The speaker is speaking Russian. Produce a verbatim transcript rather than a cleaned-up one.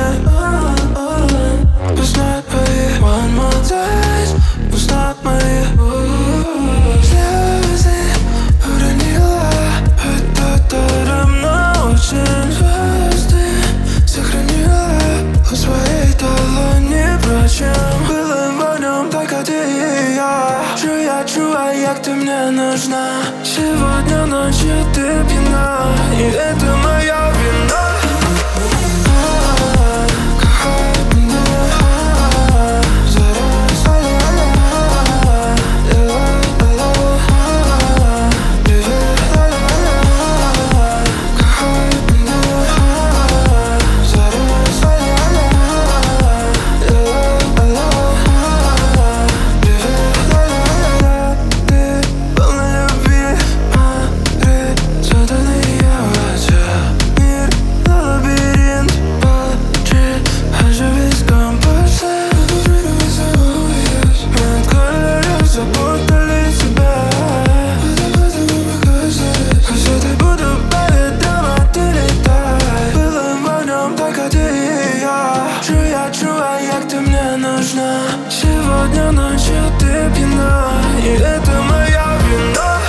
Узнать мои one more days, узнать мои слезы уронила. Это даром очень звезды сохранила у своей долони. Впрочем, было в нем только ты и я. Чуя, чуя, як ты мне нужна. Сегодня ночью ты пьяна, и это моя вина. Чуя, як ты мне нужна. Сегодня ночью ты пьяна, и это моя вина.